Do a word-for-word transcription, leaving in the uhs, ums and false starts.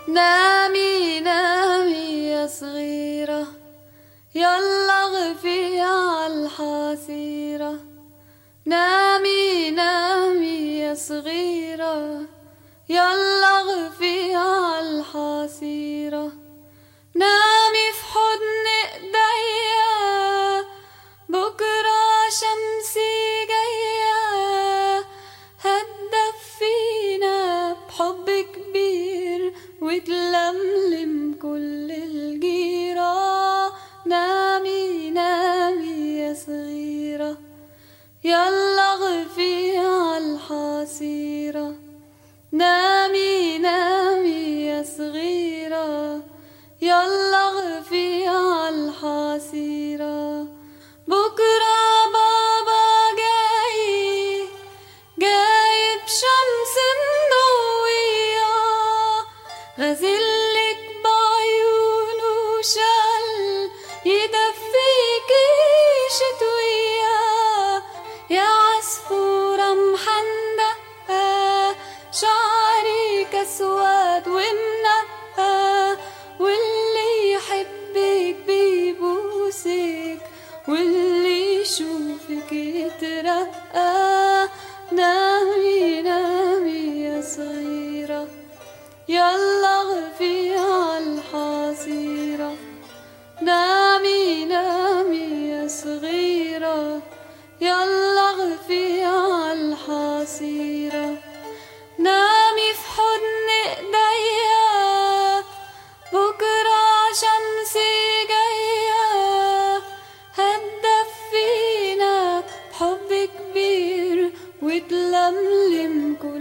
نامي نامي يا صغيرة، يلا اغفي عالحصيرة. نامي نامي يا صغيرة، يلا اغفي عالحصيرة. نامي في حضن ايديا، بكرة شمسي جاية هتدفينا بحب كبير وتلملم كل الجيرة. نامي نامي يا صغيرة، يلا اغفي عالحصيرة. نامي نامي يا صغيرة، يلا اغفي عالحصيرة. بكرة بابا جاي جايب شمس مضوية، غازلك بعيونه شل يدفيكي شتوية. يا عصفورة محندقة شعرك اسود ومنقى، واللي يحبك بيبوسك واللي يشوفك يترقى. نامي نامي يا صغيرة، يلا اغفي عالحصيرة. نامي نامي يا صغيرة، يلا اغفي عالحصيرة. نامي في حضن ايديا، بكرة شمسي جاية هتدفينا بحب كبير وتلملم كل